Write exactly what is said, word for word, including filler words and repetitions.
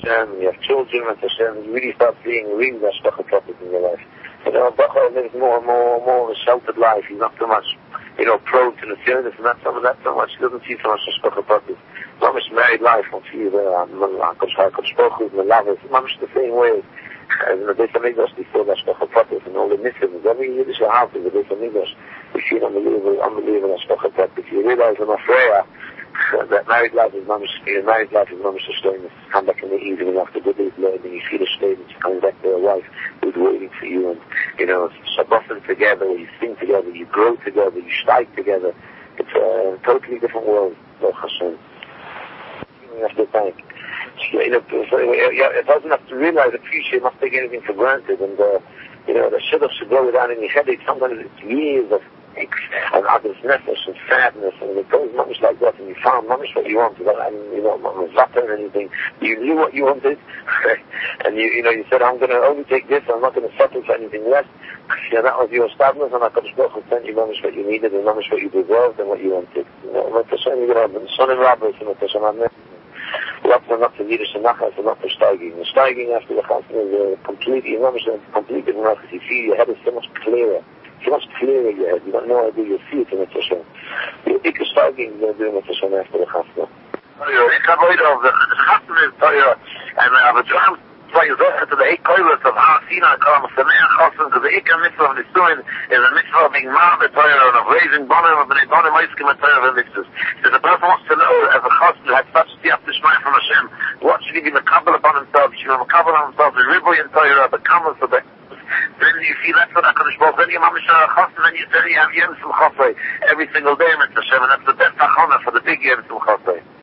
Hashem, you have children with Hashem, you really start seeing real Hashgacha Pratis in your life. You know, Bacha lives more and more and more of a sheltered life. He's not so much, you know, prone to the service and not so much, not so much, he doesn't see so much Hashgacha Pratis. Mamish married life, on see the Kodesh HaKodesh the lovers, Mamish the same way. As in the Beis HaMikdash, before the Hashgacha Pratis and all the Nissim, every Yiddish house in the Beis HaMikdash, we see an unbelievable, unbelievable Hashgacha Pratis. You realize in Afreya, that married life is mamish, married life is mamish a story. Come back in the evening after the day's learning, you feel a state that you're coming back to a wife who's waiting for you, and, you know, Shabbosim together, you sing together, you grow together, you steig together. It's a totally different world, Baruch Hashem. You have to thank. You know, it doesn't have to realize, appreciate, not take anything for granted, and, uh, you know, the shidduch should go down in your head. Sometimes it's years of and others' nefesh and sadness, and it goes much like that, and you found much what you wanted, and you know, mazata and anything. You knew what you wanted, and you, you know, you said, I'm going to only take this, I'm not going to settle for anything less. You know, that was your established, and HaKadosh Baruch Hu sent you much what you needed, and much what you deserved, and what you wanted. You know, what Hashem, you're going to have son and rabbis, and what Hashem had lots and lots of Yiddish and nachas and lots of steiging. The steiging after the chasna is uh, completely, you know, completely nachas. You feel your head is so much clearer. So much clearer in your head. You got no idea. You see it in the Hashem. The ikka steiging is going to do in the Hashem after the chasna. Ik heb ooit of de chasna is teuer. En we hebben het zwei Sachen to the eight koilas of Asina come from the chasna to the ikka mitzvah of the student is a mitzvah of being mad teuer and of raising bonim of the bonim oiskim and teuer of mitzvahs. So the person wants to know as a chasna had such siyaf tishmai from Hashem, what should he be makabel upon himself? Should he be makabel on himself the riboy and teuer of the kamas of the then you feel that's what HaKadosh Baruch Hu, then you mamish chasna, then you then you have Yom Simchasei every single day, Mitzvah Hashem, and that's the best achana for the big Yom Simchasei.